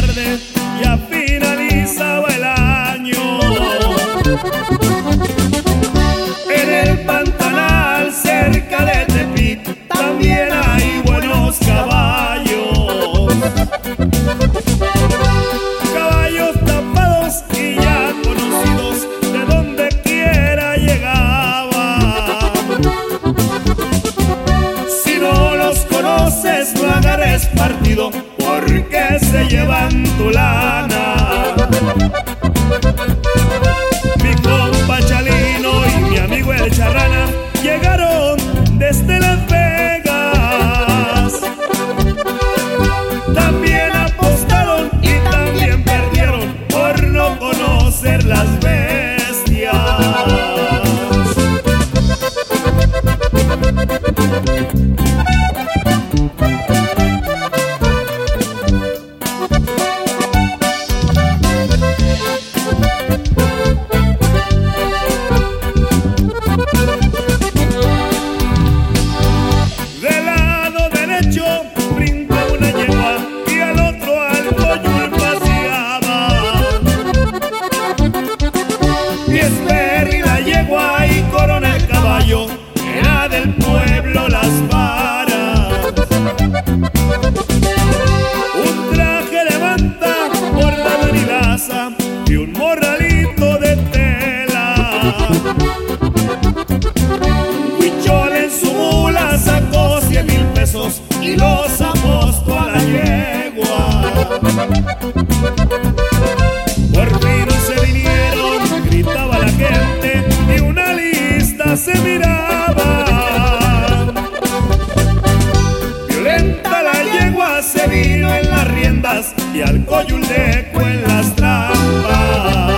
tarde, ya finalizaba el año. En el Pantanal, cerca de Tepic, también hay buenos caballos. Caballos tapados y ya conocidos, de donde quiera llegaban. Si no los conoces, no agarres partido, porque se llevan tu lana. Mi compa Chalino y mi amigo el Charrana llegaron desde Las Vegas. También apostaron y también perdieron por no conocer las bestias. Del lado derecho brinca una yegua y al otro al coyul paseaba. Y Esper y la yegua y Corona el caballo, era del pueblo Las Varas. Un traje de manta bordado en hilaza y un morralito de tela. Huichol en su mula sacó 100,000 pesos y los apostó a la yegua. Por fin se vinieron, gritaba la gente y una lista se miraba. Violenta la yegua se vino en las riendas y al coyul dejó en las trampas.